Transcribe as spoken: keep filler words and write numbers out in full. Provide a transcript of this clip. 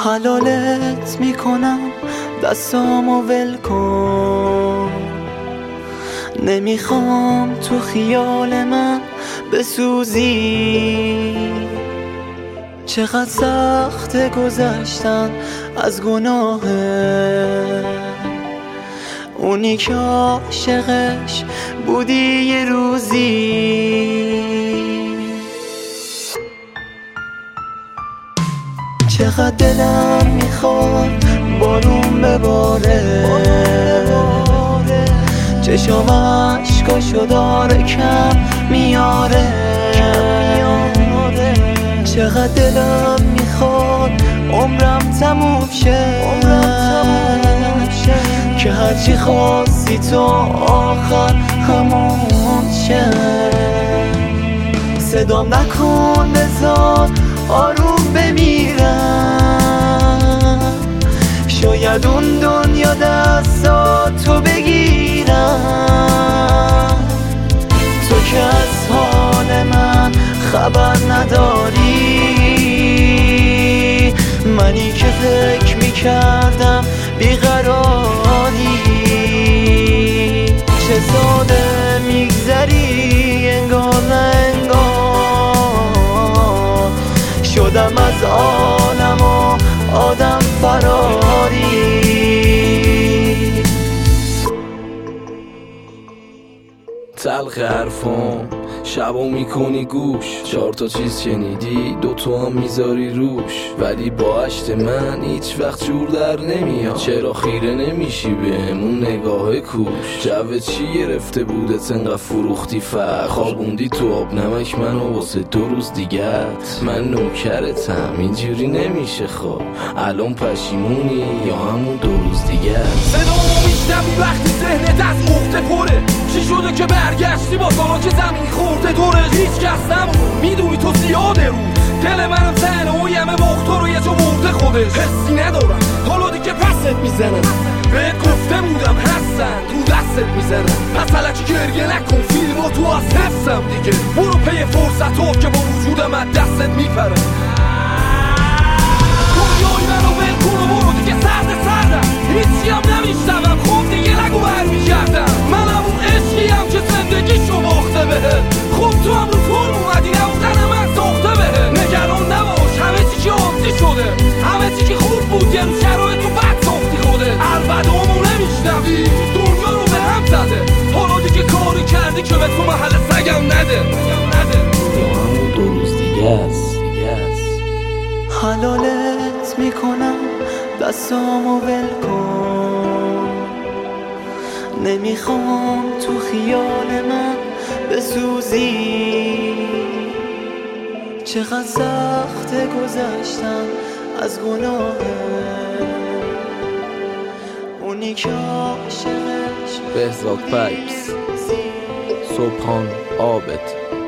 حلالت میکنم دستامو ول کن، نمیخوام تو خیال من بسوزی. چقدر سخت گذشتن از گناه اونی که عاشقش بودی یه روزی. چقدر دلم میخواد بارون بباره، چشم عشقاشو داره کم میاره. چقدر دلم میخواد عمرم تموم شه، که هرچی خواستی تو آخر همون شه. صدام نکن بذار آروم بمیرم، شاید اون دنیا دستاتو بگیرم. تو که از حال من خبر نداری، منی که فکر میکردم بیقراری. چه ساده میگذری انگار نه انگار، شدم از عالم و آدم فراری. تلخ حرفام شبا میکنی گوش، چهار تا چیز شنیدی دو تو هم میذاری روش. ولی با عشق من هیچ وقت جور در نمیاد، چرا خیره نمیشی بهمون نگاه کوش؟ جو چی گرفته بودت انقدر فروختی فر، خوابوندی تو آب نمک منو واسه دو روز دیگت. من نوکرتم اینجوری نمیشه خواب، الان پشیمونی یا همون دو روز دیگه. صدامو میشنوی وقتی ذهنت از عقده پره، چی شده که برگشتی با کارا که زمین خورده دوره؟ هیچ کس نمون میدونی تو زیاده رو دل منم زنه و یمه باخته رو یه جا مرده خودش. حسی ندارم حالا دیگه پست میزنم، بهت گفته بودم هستن تو دستت میزنم. پس الکی گریه نکن فیلم تو از حفظم دیگه، برو پی فرصت ها که با وجودم از دستت میپرم. دنیای منو ول کن و برو دیگه سرد سردم، هیچی هم نمیشتم خب دیگه نگو برمیگردم. منم اون عشقیم که زندگیشو باخته بهه، خب تو هم رو فرم اومدی نبودن من ساخته بهه. نگران نباش همه چی که عادی شده، همه چی که خوب بود یه رو شرایط تو بد ساختی خودت. البدامو نمیشنوی دنیا رو به هم زده، حالا دیگه کاری کردی که به تو محل سگم نده. یا همون دو روز دیگه است. حلالت میکنم دستامو ول کن، نمیخوام تو خیال من بسوزی. چقدر سخت گذشتم از گناه اونی که عاشقش بهزاد پایپس، صبحان آبت.